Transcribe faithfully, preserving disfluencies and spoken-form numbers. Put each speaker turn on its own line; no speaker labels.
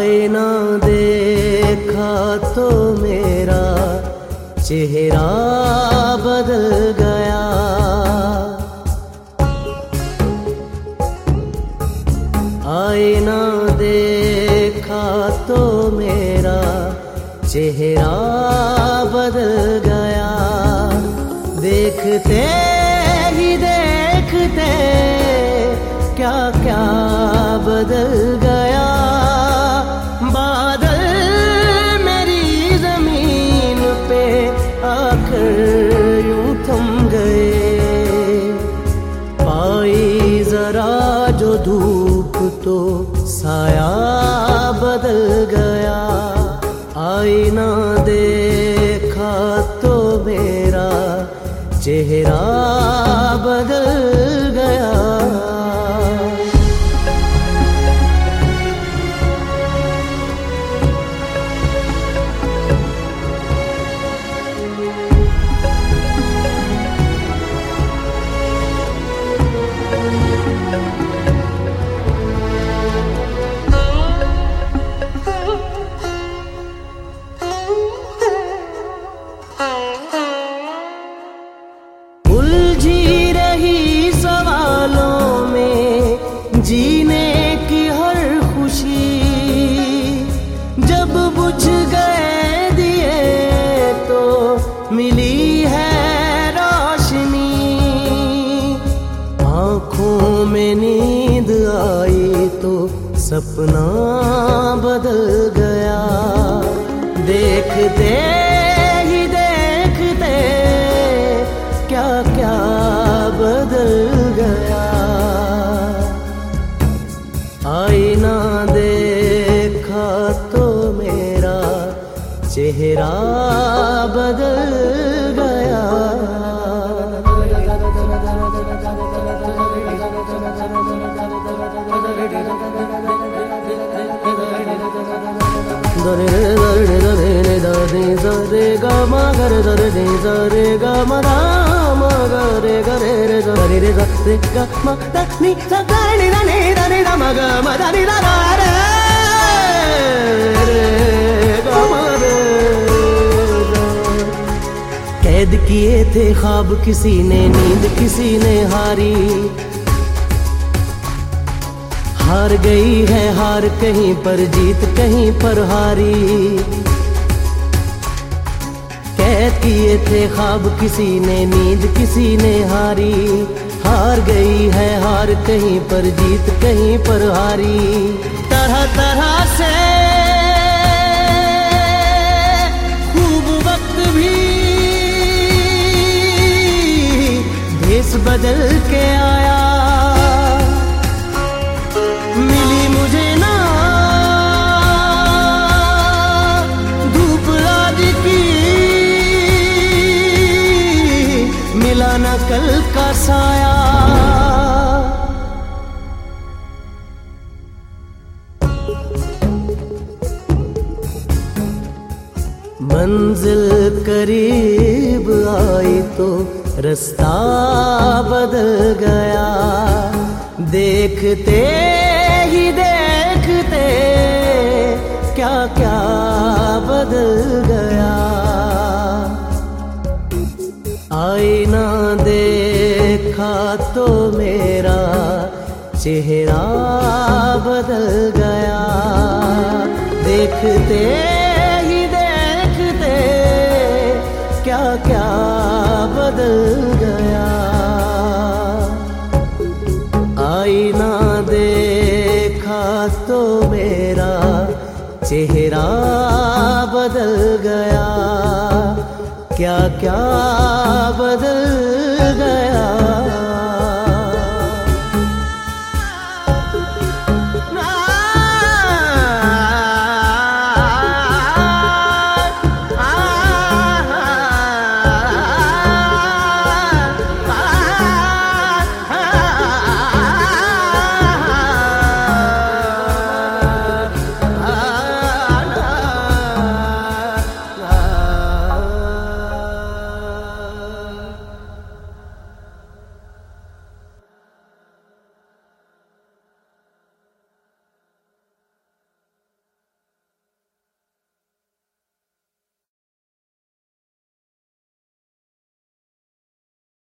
आईना देखा तो मेरा चेहरा बदल गया। आईना देखा तो मेरा चेहरा बदल गया। देखते ही देखते क्या क्या बदल गया। बादल मेरी जमीन पे आकर यूं थम गए। पाई जरा जो धूप तो साया बदल गया। आईना देखा तो मेरा चेहरा बदल गया। उलझी रही सवालों में जीने की हर खुशी। जब बुझ गए दिए तो मिली है रोशनी। आँखों में नींद आई तो सपना बदल गया। देखते ही देखते क्या क्या बदल गया। आईना देखा तो मेरा चेहरा बदल गया। दरे दरे दरे दरे दरे गा मा गा रे दरे दरे गा मा गा मा गा रे गा रे रे दरे रे दरे गा मा दा नी सा गा नी दा नी दा नी दा मा गा मा दा नी दा गा रे रे गा मा रे। कैद किए थे ख्वाब किसी ने, नींद किसी ने हारी। हार गई है हार कहीं पर, जीत कहीं पर हारी। कैद किए थे ख्वाब किसी ने, नींद किसी ने हारी। हार गई है हार कहीं पर, जीत कहीं पर हारी। तरह तरह से खूब वक्त भी भेष बदल के आया। मिली मुझे ना धूप आज की, मिला ना कल का साया। मंजिल करीब आई तो रास्ता बदल गया। देखते ही देखते क्या क्या बदल गया। आईना देखा तो मेरा चेहरा बदल गया। देखते ही देखते क्या क्या बदल गया। आईना देखा तो मेरा चेहरा बदल गया। क्या क्या बदल